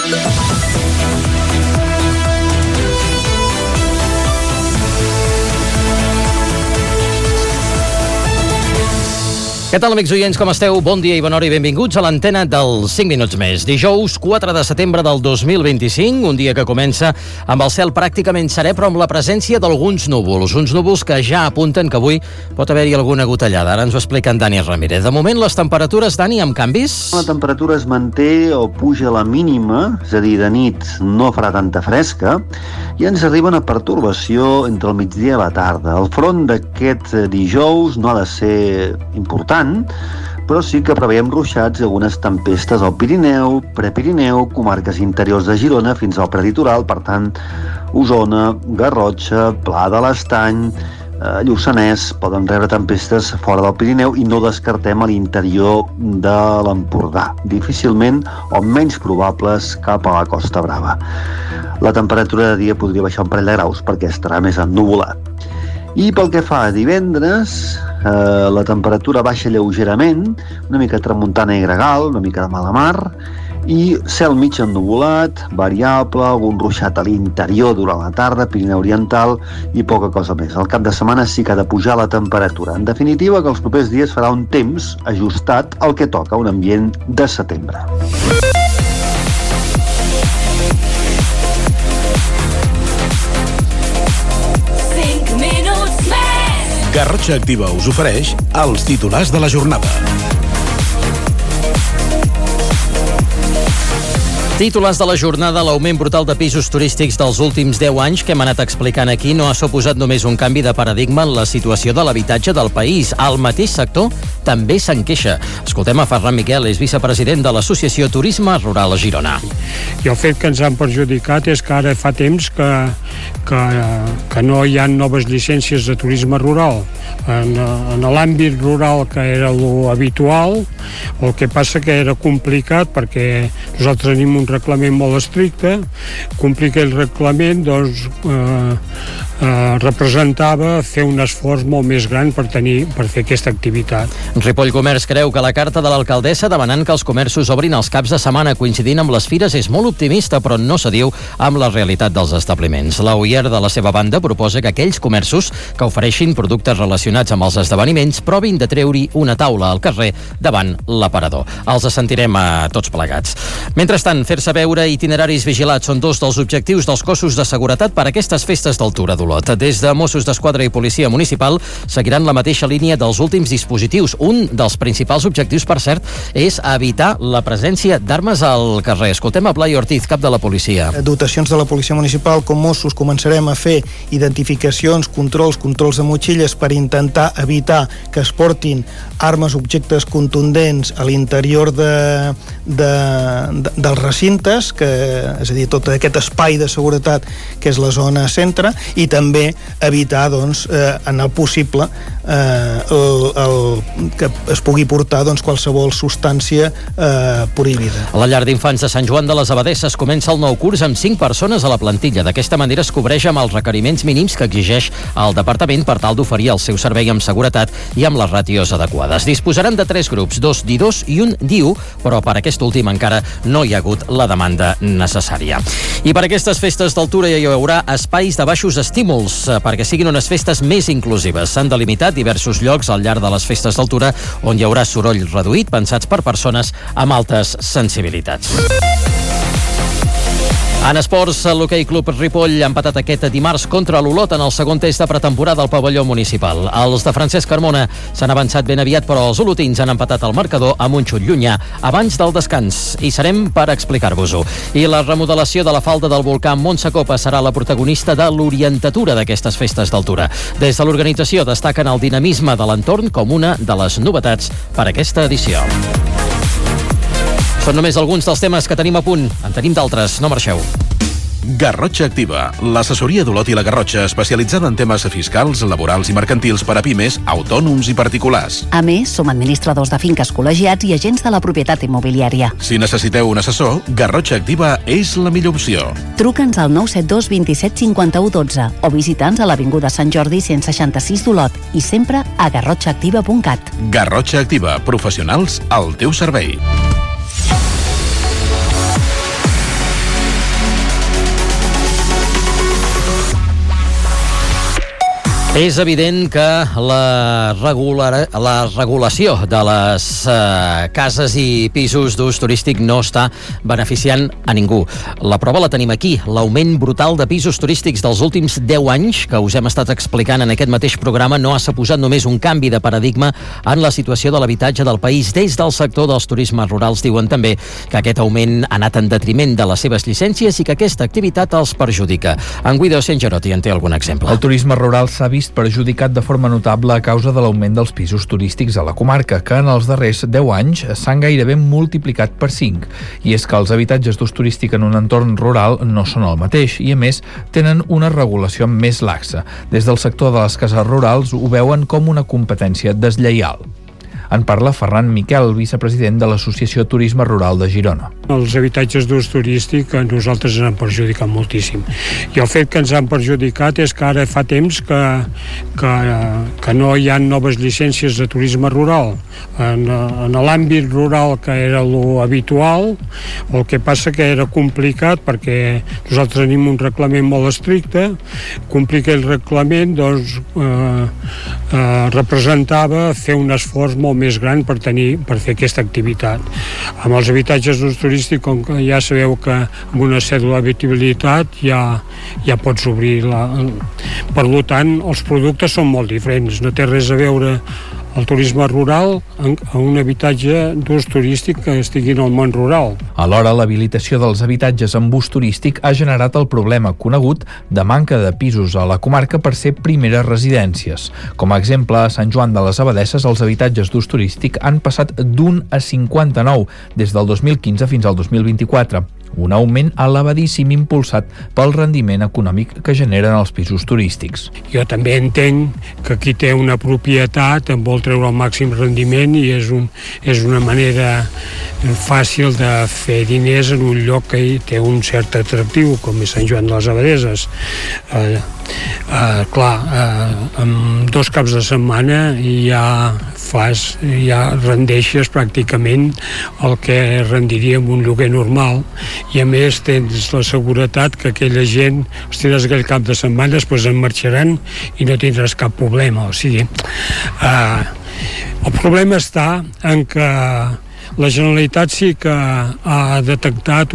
Què tal, amics oients, com esteu? Bon dia i bona hora i benvinguts a l'antena dels 5 minuts més. Dijous 4 de setembre del 2025, un dia que comença amb el cel pràcticament serè, però amb la presència d'alguns núvols. Uns núvols que ja apunten que avui pot haver-hi alguna gotellada. Ara ens ho explica en Dani Ramírez. De moment, les temperatures, Dani, amb canvis? La temperatura es manté o puja a la mínima, és a dir, de nit no farà tanta fresca, i ens arriba una pertorbació entre el migdia i la tarda. El front d'aquest dijous no ha de ser important, però sí que preveiem ruixats i algunes tempestes al Pirineu, Prepirineu, comarques interiors de Girona fins al prelitoral, per tant, Osona, Garrotxa, Pla de l'Estany, Lluçanès poden rebre tempestes fora del Pirineu i no descartem a l'interior de l'Empordà, difícilment o menys probables cap a la Costa Brava. La temperatura de dia podria baixar un parell de graus perquè estarà més ennuvolat. I pel que fa a divendres, la temperatura baixa lleugerament, una mica tramuntana i gregal, una mica de mala mar, i cel mig ennuvolat, variable, algun ruixat a l'interior durant la tarda, Pirineu Oriental i poca cosa més. Al cap de setmana sí que ha de pujar la temperatura. En definitiva, que els propers dies farà un temps ajustat al que toca, un ambient de setembre. Garrotxa Activa us ofereix els titulars de la jornada. Titulars de la jornada: l'augment brutal de pisos turístics dels últims 10 anys que hem anat explicant aquí no ha suposat només un canvi de paradigma en la situació de l'habitatge del país. El mateix sector també se'n queixa. Escoltem a Ferran Miquel, és vicepresident de l'Associació Turisme Rural a Girona. I el fet que ens han perjudicat és que ara fa temps que no hi ha noves llicències de turisme rural. En l'àmbit rural, que era lo habitual, el que passa que era complicat perquè nosaltres tenim un reglament molt estricte. Complir aquell reglament representava fer un esforç molt més gran per fer aquesta activitat. Ripoll Comerç creu que la carta de l'alcaldessa demanant que els comerços obrin els caps de setmana coincidint amb les fires és molt optimista, però no s'adiu amb la realitat dels establiments. La UIR, de la seva banda, proposa que aquells comerços que ofereixin productes relacionats amb els esdeveniments provin de treure-hi una taula al carrer davant l'aparador. Els sentirem a tots plegats. Mentrestant, fer-se veure itineraris vigilats són dos dels objectius dels cossos de seguretat per a aquestes festes d'altura d'Olot. Des de Mossos d'Esquadra i Policia Municipal seguiran la mateixa línia dels últims dispositius. Un dels principals objectius, per cert, és evitar la presència d'armes al carrer. Escoltem a Blai Ortiz, cap de la policia. Dotacions de la Policia Municipal, com Mossos, començarem a fer identificacions, controls de motxilles per intentar evitar que es portin armes, objectes contundents a l'interior dels recintes, és a dir, tot aquest espai de seguretat que és la zona centre, i també evitar, en el possible, que es pugui portar qualsevol substància prohibida. A la llar d'infants de Sant Joan de les Abadesses comença el nou curs amb 5 persones a la plantilla. D'aquesta manera es cobreix amb els requeriments mínims que exigeix el departament per tal d'oferir el seu servei amb seguretat i amb les ràtios adequades. Disposaran de 3 grups, 2 d'i2 i un d'i1, però per aquest últim encara no hi ha hagut la demanda necessària. I per aquestes festes d'altura hi haurà espais de baixos estímuls perquè siguin unes festes més inclusives. S'han delimitat diversos llocs al llarg de les festes d'altura on hi haurà soroll reduït pensats per persones amb altes sensibilitats. En esports, l'Hoquei Club Ripoll ha empatat aquest dimarts contra l'Olot en el segon test de pretemporada al pavelló municipal. Els de Francesc Carmona s'han avançat ben aviat, però els olotins han empatat el marcador amb un xut llunyà abans del descans. I serem per explicar-vos-ho. I la remodelació de la falda del volcà Montsacopa serà la protagonista de l'orientatura d'aquestes festes d'altura. Des de l'organització destaquen el dinamisme de l'entorn com una de les novetats per aquesta edició. Són només alguns dels temes que tenim a punt. En tenim d'altres, no marxeu. Garrotxa Activa, l'assessoria d'Olot i la Garrotxa especialitzada en temes fiscals, laborals i mercantils per a pimes, autònoms i particulars. A més, som administradors de finques col·legiats i agents de la propietat immobiliària. Si necessiteu un assessor, Garrotxa Activa és la millor opció. Truca'ns al 972 27 51 12 o visita'ns a l'Avinguda Sant Jordi 166 d'Olot i sempre a garrotxaactiva.cat. Garrotxa Activa, professionals al teu servei. És evident que la regulació de les cases i pisos d'ús turístic no està beneficiant a ningú. La prova la tenim aquí, l'augment brutal de pisos turístics dels últims 10 anys, que us hem estat explicant en aquest mateix programa, no ha suposat només un canvi de paradigma en la situació de l'habitatge del país. Des del sector dels turismes rurals diuen també que aquest augment ha anat en detriment de les seves llicències i que aquesta activitat els perjudica. En Guido Sengerotti en té algun exemple. El turisme rural s'ha vist perjudicat de forma notable a causa de l'augment dels pisos turístics a la comarca, que en els darrers 10 anys s'han gairebé multiplicat per 5. I és que els habitatges d'ús turístic en un entorn rural no són el mateix i, a més, tenen una regulació més laxa. Des del sector de les cases rurals ho veuen com una competència deslleial. En parla Ferran Miquel, vicepresident de l'Associació Turisme Rural de Girona. Els habitatges d'ús turístic a nosaltres ens han perjudicat moltíssim. I el fet que ens han perjudicat és que ara fa temps que no hi ha noves llicències de turisme rural. En l'àmbit rural, que era lo habitual, el que passa que era complicat perquè nosaltres tenim un reglament molt estricte. Complir aquell reglament representava fer un esforç molt més gran per fer aquesta activitat. Amb els habitatges d'ús turístic, com que ja sabeu que amb una cèdula d'habitabilitat ja pots obrir per tant, els productes són molt diferents. No té res a veure el turisme rural a un habitatge d'ús turístic que estigui en el món rural. Alhora, l'habilitació dels habitatges amb ús turístic ha generat el problema conegut de manca de pisos a la comarca per ser primeres residències. Com a exemple, a Sant Joan de les Abadesses, els habitatges d'ús turístic han passat d'1 a 59 des del 2015 fins al 2024. Un augment elevadíssim impulsat pel rendiment econòmic que generen els pisos turístics. Jo també entenc que qui té una propietat en vol treure el màxim rendiment i és una manera fàcil de fer diners en un lloc que té un cert atractiu, com és Sant Joan de les Abadesses. Amb 2 caps de setmana ja rendeixes pràcticament el que rendiria amb un lloguer normal, i a més tens la seguretat que aquella gent, els tindràs aquell cap de setmana, després en marxaran i no tindràs cap problema. O sigui, el problema està en que la Generalitat sí que ha detectat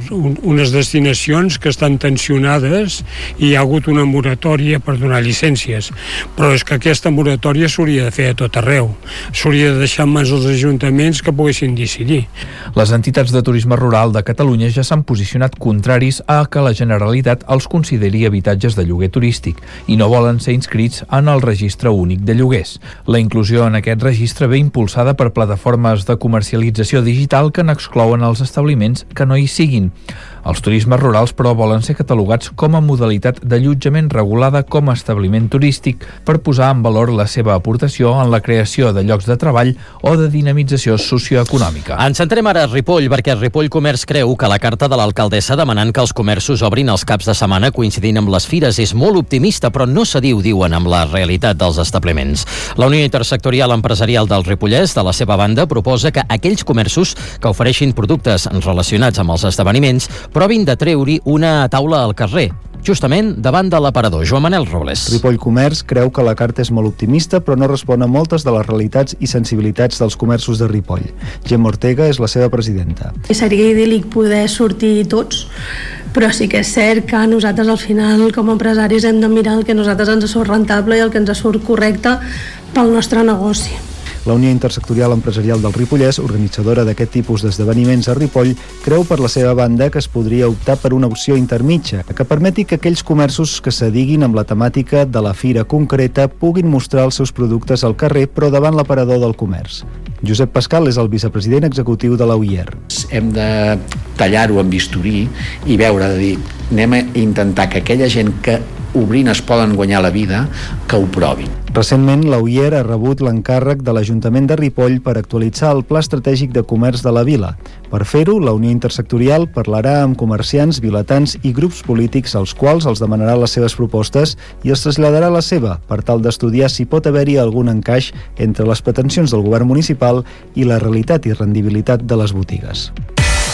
unes destinacions que estan tensionades i hi ha hagut una moratòria per donar llicències, però és que aquesta moratòria s'hauria de fer a tot arreu, s'hauria de deixar en mans dels ajuntaments que poguessin decidir. Les entitats de turisme rural de Catalunya ja s'han posicionat contraris a que la Generalitat els consideri habitatges de lloguer turístic i no volen ser inscrits en el registre únic de lloguers. La inclusió en aquest registre ve impulsada per plataformes de comercialització digital que n'exclouen els establiments que no hi siguin. Els turismes rurals, però, volen ser catalogats com a modalitat d'allotjament regulada com a establiment turístic per posar en valor la seva aportació en la creació de llocs de treball o de dinamització socioeconòmica. Ens centrem ara a Ripoll, perquè Ripoll Comerç creu que la carta de l'alcaldessa demanant que els comerços obrin els caps de setmana coincidint amb les fires és molt optimista, però no s'adiu, diuen, amb la realitat dels establiments. La Unió Intersectorial Empresarial del Ripollès, de la seva banda, proposa que aquells comerços que ofereixin productes relacionats amb els esdeveniments provin de treure-hi una taula al carrer, justament davant de l'aparador. Joan Manel Robles. Ripoll Comerç creu que la carta és molt optimista, però no respon a moltes de les realitats i sensibilitats dels comerços de Ripoll. Gemma Ortega és la seva presidenta. Seria idíl·lic poder sortir tots, però sí que és cert que nosaltres al final com a empresaris hem de mirar el que a nosaltres ens surt rentable i el que ens surt correcte pel nostre negoci. La Unió Intersectorial Empresarial del Ripollès, organitzadora d'aquest tipus d'esdeveniments a Ripoll, creu per la seva banda que es podria optar per una opció intermitja, que permeti que aquells comerços que s'adiguin amb la temàtica de la fira concreta puguin mostrar els seus productes al carrer, però davant l'aparador del comerç. Josep Pascal és el vicepresident executiu de la UIR. Hem de tallar-ho amb bisturí i veure, de dir, anem a intentar que aquella gent que obrint es poden guanyar la vida, que ho provin. Recentment, la UIR ha rebut l'encàrrec de l'Ajuntament de Ripoll per actualitzar el Pla Estratègic de Comerç de la Vila. Per fer-ho, la Unió Intersectorial parlarà amb comerciants, vilatans i grups polítics als quals els demanarà les seves propostes i els traslladarà la seva, per tal d'estudiar si pot haver-hi algun encaix entre les pretensions del govern municipal i la realitat i rendibilitat de les botigues.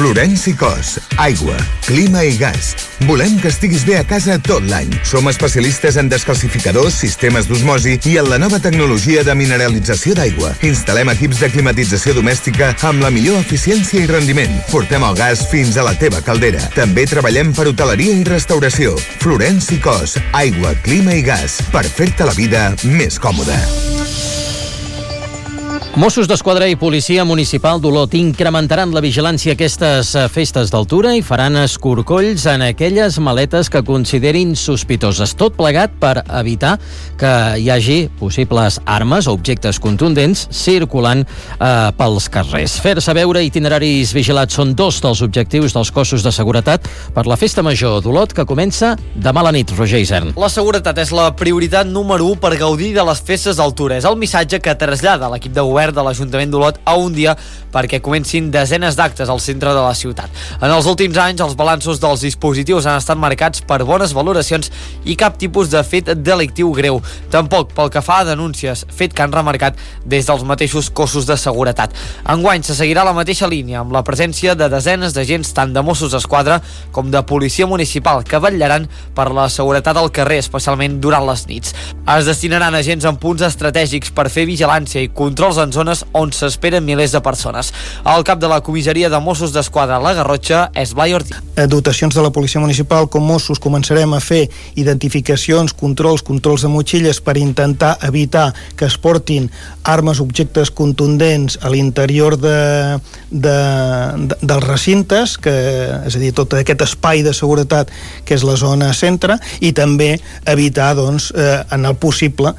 Florenci Cos, aigua, clima i gas. Volem que estiguis bé a casa tot l'any. Som especialistes en descalcificadors, sistemes d'osmosi i en la nova tecnologia de mineralització d'aigua. Instal·lem equips de climatització domèstica amb la millor eficiència i rendiment. Portem el gas fins a la teva caldera. També treballem per hoteleria i restauració. Florenci Cos, aigua, clima i gas. Per fer-te la vida més còmoda. Mossos d'Esquadra i Policia Municipal d'Olot incrementaran la vigilància a aquestes festes d'altura i faran escorcolls en aquelles maletes que considerin sospitoses. Tot plegat per evitar que hi hagi possibles armes o objectes contundents circulant pels carrers. Fer-se veure itineraris vigilats són dos dels objectius dels cossos de seguretat per la Festa Major d'Olot, que comença demà a la nit. Roger Isern. La seguretat és la prioritat número 1 per gaudir de les festes d'altura. És el missatge que trasllada l'equip de govern de l'Ajuntament d'Olot a un dia perquè comencin desenes d'actes al centre de la ciutat. En els últims anys, els balanços dels dispositius han estat marcats per bones valoracions i cap tipus de fet delictiu greu. Tampoc pel que fa a denúncies, fet que han remarcat des dels mateixos cossos de seguretat. Enguany se seguirà la mateixa línia, amb la presència de desenes d'agents tant de Mossos d'Esquadra com de Policia Municipal, que vetllaran per la seguretat al carrer, especialment durant les nits. Es destinaran agents en punts estratègics per fer vigilància i controls en zones on s'esperen milers de persones. El cap de la comissaria de Mossos d'Esquadra a la Garrotxa és Blai Ortiz. Dotacions de la Policia Municipal com Mossos començarem a fer identificacions, controls de motxilles per intentar evitar que es portin armes, objectes contundents a l'interior dels recintes, és a dir, tot aquest espai de seguretat que és la zona centre, i també evitar, doncs, en el possible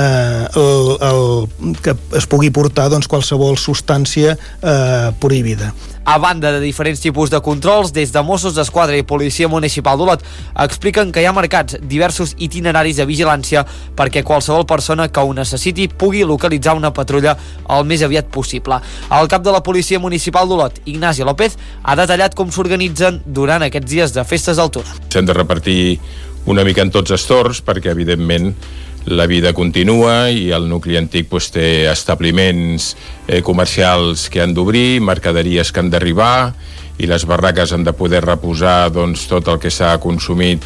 que es pugui portar qualsevol substància prohibida. A banda de diferents tipus de controls, des de Mossos d'Esquadra i Policia Municipal d'Olot expliquen que hi ha marcats diversos itineraris de vigilància perquè qualsevol persona que ho necessiti pugui localitzar una patrulla el més aviat possible. El cap de la Policia Municipal d'Olot, Ignasi López, ha detallat com s'organitzen durant aquests dies de festes d'altura. S'han de repartir una mica en tots els torns perquè, evidentment, la vida continua i el nucli antic té establiments comercials que han d'obrir, mercaderies que han d'arribar i les barraques han de poder reposar tot el que s'ha consumit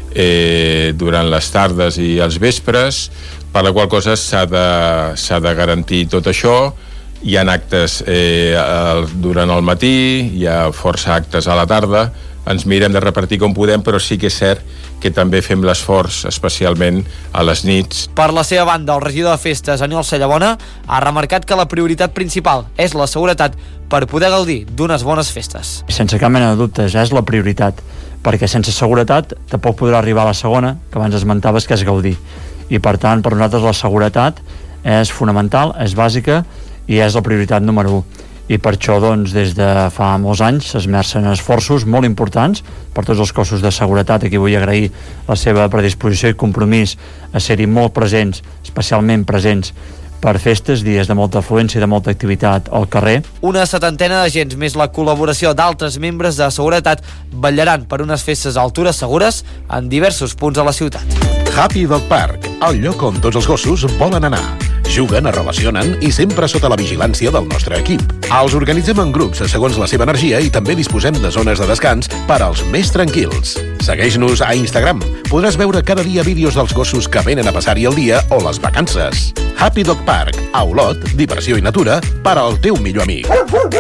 durant les tardes i els vespres, per la qual cosa s'ha de garantir tot això. Hi ha actes durant el matí, hi ha força actes a la tarda, ens mirem de repartir com podem, però sí que és cert que també fem l'esforç, especialment a les nits. Per la seva banda, el regidor de festes, Aniol Cellabona, ha remarcat que la prioritat principal és la seguretat per poder gaudir d'unes bones festes. Sense cap mena de dubtes, és la prioritat, perquè sense seguretat tampoc podrà arribar a la segona, que abans esmentaves, que és gaudir. I per tant, per nosaltres la seguretat és fonamental, és bàsica i és la prioritat número 1. I per això, doncs, des de fa molts anys s'esmercen esforços molt importants per tots els cossos de seguretat. Aquí vull agrair la seva predisposició i compromís a ser-hi molt presents, especialment presents per festes, dies de molta afluència i de molta activitat al carrer. Una 70 d'agents més la col·laboració d'altres membres de seguretat vetllaran per unes festes a altura segures en diversos punts de la ciutat. Happy Dog Park, el lloc on tots els gossos volen anar. Juguen, es relacionen i sempre sota la vigilància del nostre equip. Els organitzem en grups segons la seva energia i també disposem de zones de descans per als més tranquils. Segueix-nos a Instagram. Podràs veure cada dia vídeos dels gossos que venen a passar-hi el dia o les vacances. Happy Dog Park, a Olot, diversió i natura per al teu millor amic.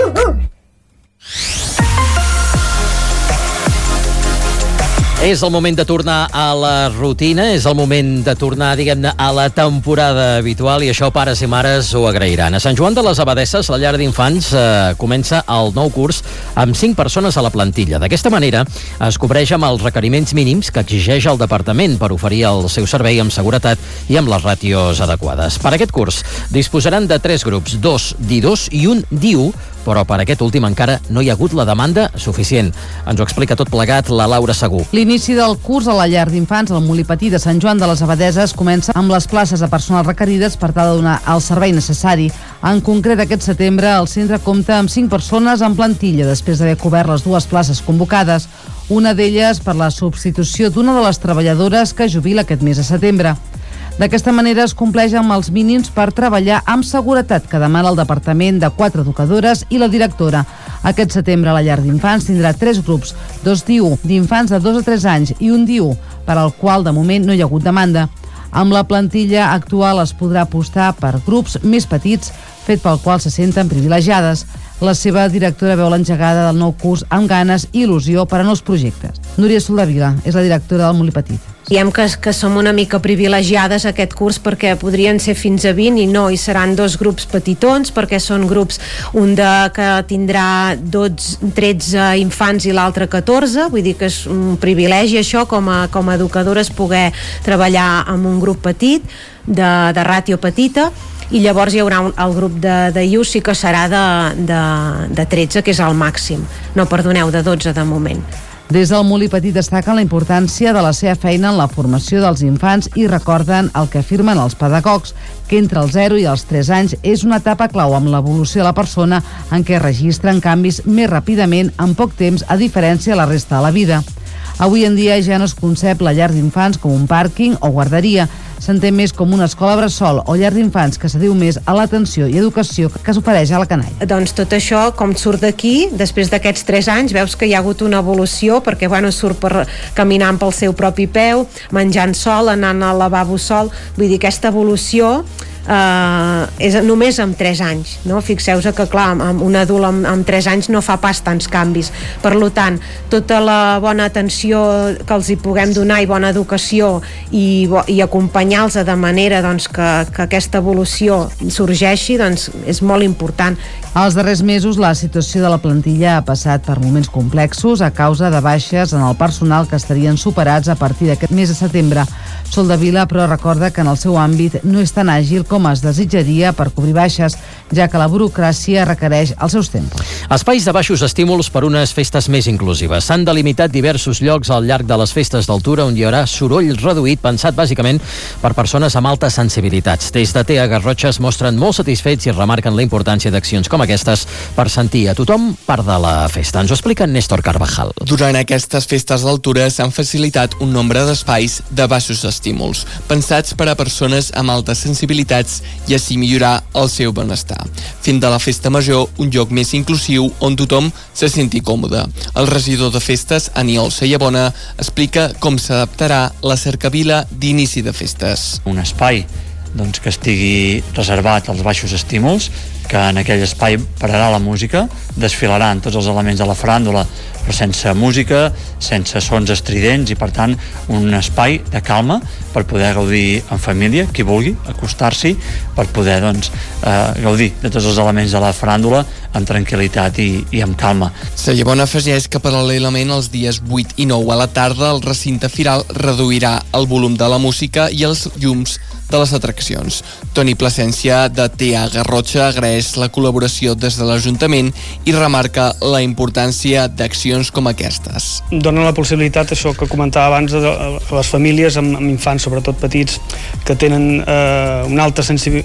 És el moment de tornar a la rutina, és el moment de tornar, diguem-ne, a la temporada habitual, i això pares i mares ho agrairan. A Sant Joan de les Abadesses, la llar d'infants, comença el nou curs amb 5 persones a la plantilla. D'aquesta manera es cobreix amb els requeriments mínims que exigeix el departament per oferir el seu servei amb seguretat i amb les ràtios adequades. Per aquest curs disposaran de 3 grups, 2 D2 i un D1, però per aquest últim encara no hi ha hagut la demanda suficient. Ens ho explica tot plegat la Laura Segú. L'inici del curs a la llar d'infants al Molí Petit de Sant Joan de les Abadeses comença amb les places de personal requerides per tal de donar el servei necessari. En concret, aquest setembre, el centre compta amb 5 persones en plantilla, després d'haver cobert les 2 places convocades, una d'elles per la substitució d'una de les treballadores que jubila aquest mes de setembre. D'aquesta manera es compleix amb els mínims per treballar amb seguretat que demana el departament de 4 educadores i la directora. Aquest setembre la llar d'infants tindrà 3 grups, 2 DIU d'infants de 2 a 3 anys i un DIU, per al qual de moment no hi ha hagut demanda. Amb la plantilla actual es podrà apostar per grups més petits, fet pel qual se senten privilegiades. La seva directora veu l'engegada del nou curs amb ganes i il·lusió per a nous projectes. Núria Soldevila és la directora del Molí Petit. Diem que som una mica privilegiades aquest curs perquè podrien ser fins a 20 i no, i seran 2 grups petitons perquè són grups, un que tindrà 13 infants i l'altre 14, vull dir que és un privilegi això com a educadores poder treballar amb un grup petit, de ràtio petita, i llavors hi haurà el grup de IUS sí que serà de 13, que és el màxim, de 12 de moment. Des del Molí Petit destaquen la importància de la seva feina en la formació dels infants i recorden el que afirmen els pedagogs, que entre els 0 i els 3 anys és una etapa clau amb l'evolució de la persona en què registren canvis més ràpidament en poc temps, a diferència de la resta de la vida. Avui en dia ja no es concep la llar d'infants com un pàrquing o guarderia. S'entén més com una escola bressol o llar d'infants que s'adiu més a l'atenció i educació que s'ofereix a la canalla. Doncs tot això, com surt d'aquí, després d'aquests 3 anys, veus que hi ha hagut una evolució, perquè surt caminant pel seu propi peu, menjant sol, anant al lavabo sol, vull dir, aquesta evolució és només amb 3 anys, no? Fixeu-vos que clar, un adult amb 3 anys no fa pas tants canvis, per tant tota la bona atenció que els hi puguem donar i bona educació i acompanyar-los de manera que aquesta evolució sorgeixi, doncs és molt important. Els darrers mesos la situació de la plantilla ha passat per moments complexos a causa de baixes en el personal que estarien superats a partir d'aquest mes de setembre. Soldevila, però, recorda que en el seu àmbit no és tan àgil com es desitjaria per cobrir baixes, ja que la burocràcia requereix els seus tempos. Espais de baixos estímuls per unes festes més inclusives. S'han delimitat diversos llocs al llarg de les festes d'altura on hi haurà soroll reduït, pensat bàsicament per persones amb altes sensibilitats. Des de TEA Garrotxa es mostren molt satisfets i remarquen la importància d'accions com aquestes per sentir a tothom part de la festa. Ens ho explica Néstor Carvajal. Durant aquestes festes d'altura s'han facilitat un nombre d'espais de baixos estímuls, pensats per a persones amb altes sensibilitats i així millorar el seu benestar, fent de la festa major un lloc més inclusiu on tothom se senti còmode. El regidor de festes, Aniol Sayabona, explica com s'adaptarà la cercavila d'inici de festes. Un espai que estigui reservat als baixos estímuls, que en aquell espai pararà la música, desfilaran tots els elements de la faràndula, però sense música, sense sons estridents, i per tant un espai de calma per poder gaudir en família, qui vulgui acostar-s'hi, per poder gaudir de tots els elements de la faràndula amb tranquil·litat i amb calma. Sayabona afegeix que paral·lelament els dies 8 i 9 a la tarda el recinte firal reduirà el volum de la música i els llums de les atraccions. Toni Plasència, de TEA Garrotxa, agraeix la col·laboració des de l'Ajuntament i remarca la importància d'accions com aquestes. Dona la possibilitat, això que comentava abans, de les famílies amb infants, sobretot petits, que tenen una alta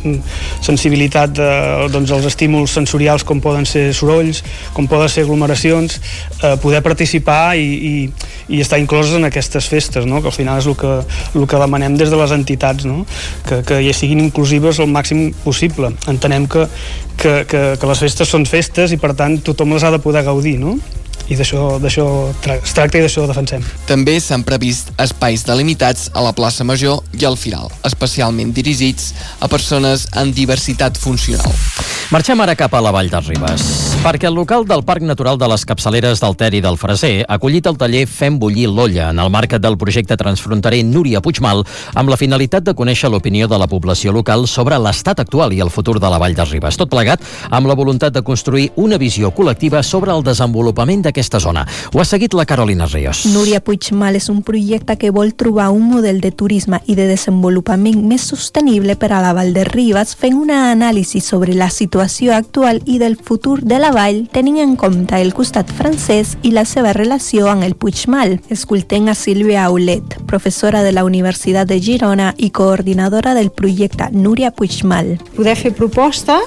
sensibilitat als estímuls sensorials com poden ser sorolls, com poden ser aglomeracions, poder participar i estar incloses en aquestes festes, no? Que al final és el que demanem des de les entitats, no? Que ja siguin inclusives al màxim possible. Entenem que les festes són festes i per tant tothom les ha de poder gaudir, no? I d'això es tracta i d'això defensem. També s'han previst espais delimitats a la plaça Major i al Firal, especialment dirigits a persones amb diversitat funcional. Marxem ara cap a la Vall de Ribes, perquè el local del Parc Natural de les Capçaleres del Ter i del Freser ha acollit el taller Fem bullir l'olla en el marc del projecte transfronterer Núria Puigmal, amb la finalitat de conèixer l'opinió de la població local sobre l'estat actual i el futur de la Vall de Ribes. Tot plegat amb la voluntat de construir una visió col·lectiva sobre el desenvolupament d'aquesta zona. Ho ha seguit la Carolina Ríos. Núria Puigmal és un projecte que vol trobar un model de turisme i de desenvolupament més sostenible per a la Vall de Ribes, fent una anàlisi sobre la situació actual i del futur de la vall, tenint en compte el costat francès i la seva relació amb el Puigmal. Escoltem a Sílvia Aulet, professora de la Universitat de Girona i coordinadora del projecte Núria Puigmal. Poder fer propostes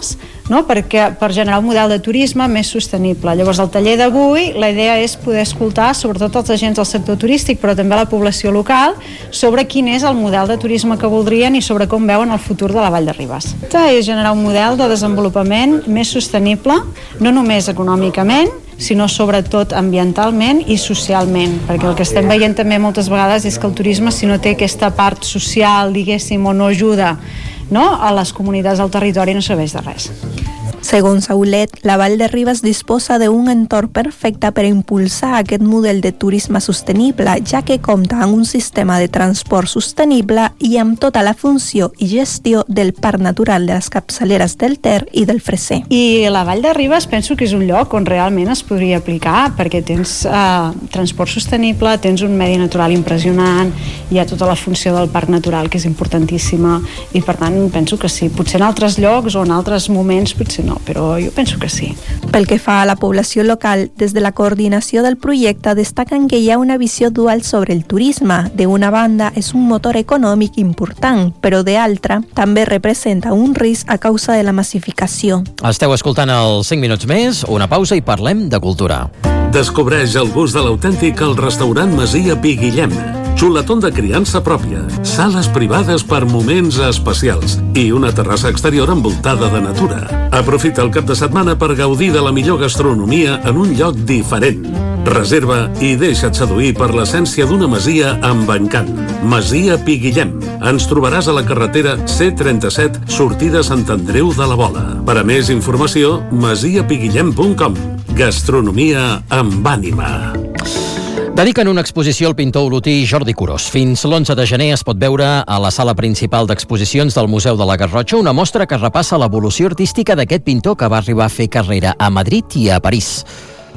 no? Per generar un model de turisme més sostenible. Llavors, el taller d'avui, la idea és poder escoltar sobretot els agents del sector turístic, però també la població local, sobre quin és el model de turisme que voldrien i sobre com veuen el futur de la Vall de Ribes. És generar un model de desenvolupament més sostenible, no només econòmicament, sinó sobretot ambientalment i socialment, perquè el que estem veient també moltes vegades és que el turisme, si no té aquesta part social, diguéssim, o no ajuda, no, a les comunitats del territori, no serveix de res. Segons Aulet, la Vall de Ribes disposa d'un entorn perfecte per impulsar aquest model de turisme sostenible, ja que compta amb un sistema de transport sostenible i amb tota la funció i gestió del Parc Natural de les Capçaleres del Ter i del Freser. I la Vall de Ribes penso que és un lloc on realment es podria aplicar, perquè tens transport sostenible, tens un medi natural impressionant, hi ha tota la funció del Parc Natural, que és importantíssima, i per tant penso que sí. Potser en altres llocs o en altres moments potser no, però jo penso que sí. Pel que fa a la població local, des de la coordinació del projecte destaquen que hi ha una visió dual sobre el turisme. D'una banda, és un motor econòmic important, però d'altra, també representa un risc a causa de la massificació. Esteu escoltant els 5 minuts més, una pausa i parlem de cultura. Descobreix el gust de l'autèntic al restaurant Masia Pi Guillem. Xuletón de criança pròpia, sales privades per moments especials i una terrassa exterior envoltada de natura. Aprofita el cap de setmana per gaudir de la millor gastronomia en un lloc diferent. Reserva i deixa't seduir per l'essència d'una masia amb encant. Masia Pi Guillem. Ens trobaràs a la carretera C37, sortida Sant Andreu de la Vola. Per a més informació, masiapiguillem.com. Gastronomia amb ànima. Dediquen una exposició al pintor olotí Jordi Curós. Fins l'11 de gener es pot veure a la sala principal d'exposicions del Museu de la Garrotxa una mostra que repassa l'evolució artística d'aquest pintor que va arribar a fer carrera a Madrid i a París.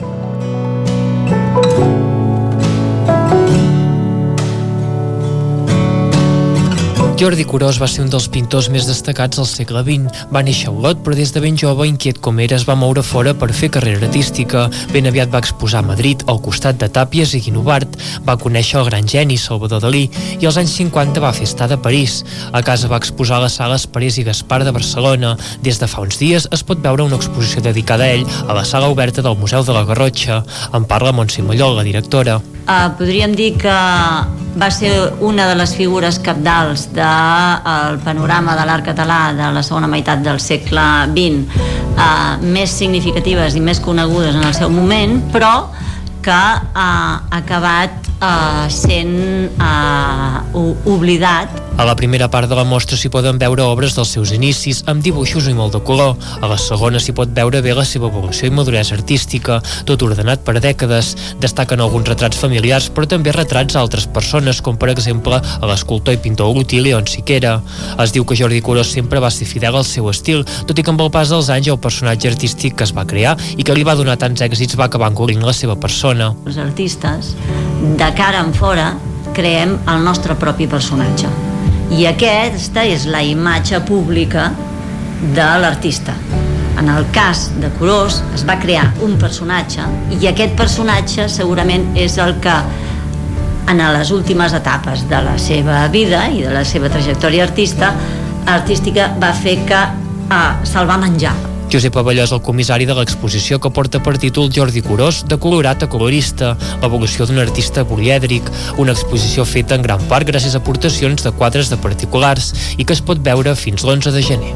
Jordi Curós va ser un dels pintors més destacats del segle XX. Va néixer a Olot, però des de ben jove, inquiet com era, es va moure fora per fer carrera artística. Ben aviat va exposar a Madrid, al costat de Tàpies i Guinovart. Va conèixer el gran geni Salvador Dalí i als anys 50 va fer estada a París. A casa va exposar a les sales Parés i Gaspar de Barcelona. Des de fa uns dies es pot veure una exposició dedicada a ell a la sala oberta del Museu de la Garrotxa. En parla Montse Mallol, la directora. Podríem dir que va ser una de les figures cabdals del panorama de l'art català de la segona meitat del segle XX, més significatives i més conegudes en el seu moment, però que ha acabat sent oblidat. A la primera part de la mostra s'hi poden veure obres dels seus inicis, amb dibuixos i molt de color. A la segona s'hi pot veure bé la seva evolució i maduresa artística, tot ordenat per dècades. Destaquen alguns retrats familiars, però també retrats a altres persones, com per exemple a l'escultor i pintor olotí León Siquera. Es diu que Jordi Curós sempre va ser fidel al seu estil, tot i que amb el pas dels anys el personatge artístic que es va crear i que li va donar tants èxits va acabar engolint la seva persona. Els artistes, de cara en fora, creem el nostre propi personatge. I aquesta és la imatge pública de l'artista. En el cas de Curós es va crear un personatge i aquest personatge segurament és el que en les últimes etapes de la seva vida i de la seva trajectòria artística va fer que se'l va menjar. Josep Abelló és el comissari de l'exposició que porta per títol Jordi Curós, de colorat a colorista, l'evolució d'un artista polièdric, una exposició feta en gran part gràcies a aportacions de quadres de particulars i que es pot veure fins l'11 de gener.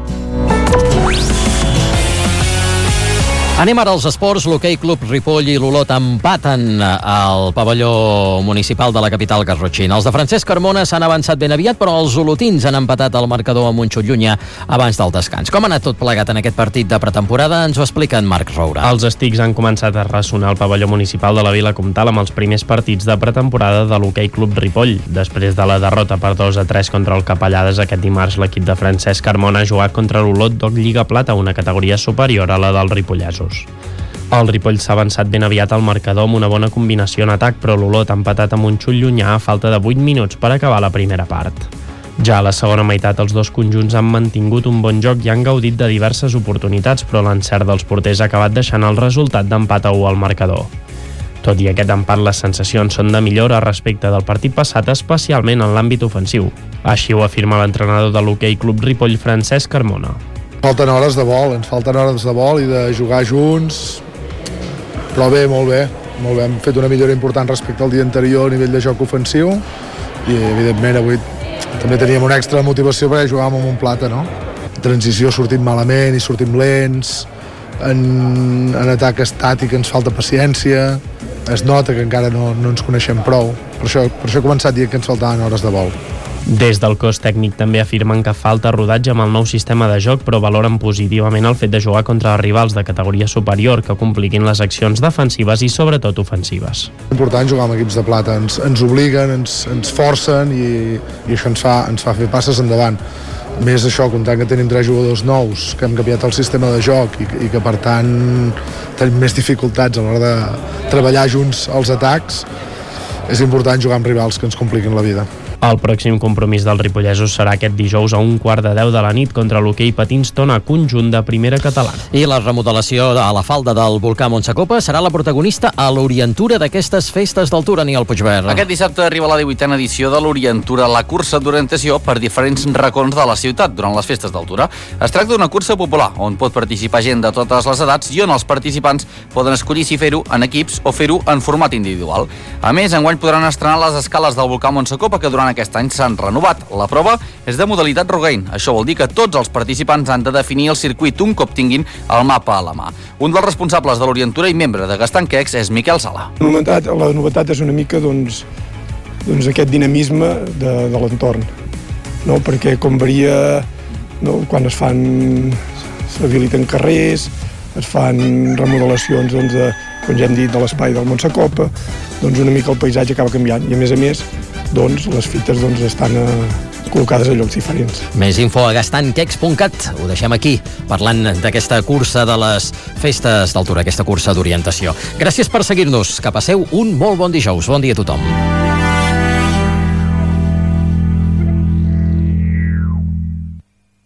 Anem ara als esports. L'Hoquei Club Ripoll i l'Olot empaten al pavelló municipal de la capital garrotxina. Els de Francesc Carmona s'han avançat ben aviat, però els olotins han empatat el marcador amb un xut llunyà abans del descans. Com ha anat tot plegat en aquest partit de pretemporada? Ens ho explica en Marc Roura. Els estics han començat a ressonar al pavelló municipal de la Vila Comtal amb els primers partits de pretemporada de l'Hoquei Club Ripoll. Després de la derrota per 2-3 contra el Capellades aquest dimarts, l'equip de Francesc Carmona ha jugat contra l'Olot d'Oc Lliga Plata, una categoria superior a la dels ripollesos. El Ripoll s'ha avançat ben aviat al marcador amb una bona combinació en atac, però l'Olot ha empatat amb un xut llunyà a falta de 8 minuts per acabar la primera part. Ja a la segona meitat els dos conjunts han mantingut un bon joc i han gaudit de diverses oportunitats, però l'encert dels porters ha acabat deixant el resultat d'empat a 1 al marcador. Tot i aquest empat, les sensacions són de millora respecte del partit passat, especialment en l'àmbit ofensiu. Així ho afirma l'entrenador de l'Hoquei Club Ripoll, Francesc Carmona. Falten hores de vol, ens falten hores de vol i de jugar junts, però bé, molt bé. Hem fet una millora important respecte al dia anterior a nivell de joc ofensiu i evidentment avui també teníem una extra motivació perquè jugàvem amb un plata, no? En transició sortim malament i sortim lents, en atac estàtic ens falta paciència, es nota que encara no ens coneixem prou, per això he començat dient que ens faltaven hores de vol. Des del cos tècnic també afirmen que falta rodatge amb el nou sistema de joc, però valoren positivament el fet de jugar contra rivals de categoria superior que compliquin les accions defensives i sobretot ofensives. És important jugar amb equips de plata, ens obliguen, ens forcen i això ens fa fer passes endavant. Més això, comptant que tenim 3 jugadors nous, que hem canviat el sistema de joc i que per tant tenim més dificultats a l'hora de treballar junts als atacs, és important jugar amb rivals que ens compliquin la vida. El pròxim compromís dels ripollesos serà aquest dijous a 9:45 de la nit contra l'hoquei patins Tona, conjunt de primera catalana. I la remodelació a la falda del volcà Montsacopa serà la protagonista a l'orientura d'aquestes festes d'altura, Aniol Puigverd. Aquest dissabte arriba la 18a edició de l'orientura, la cursa d'orientació per diferents racons de la ciutat durant les festes d'altura. Es tracta d'una cursa popular on pot participar gent de totes les edats i on els participants poden escollir si fer-ho en equips o fer-ho en format individual. A més, enguany podran estrenar les escales del volcà Montsacopa, que durant aquest any s'han renovat. La prova és de modalitat rogaine. Això vol dir que tots els participants han de definir el circuit un cop tinguin el mapa a la mà. Un dels responsables de l'orientura i membre de Gastanquecs és Miquel Sala. La novetat és una mica aquest dinamisme de l'entorn, no? Perquè com varia, no? Quan s'habiliten carrers, es fan remodelacions com ja hem dit, de l'espai del Montsacopa, una mica el paisatge acaba canviant i a més les fites estan col·locades a llocs diferents. Més info a gastanquecs.cat. Ho deixem aquí, parlant d'aquesta cursa de les festes d'altura, aquesta cursa d'orientació. Gràcies per seguir-nos. Que passeu un molt bon dijous. Bon dia a tothom.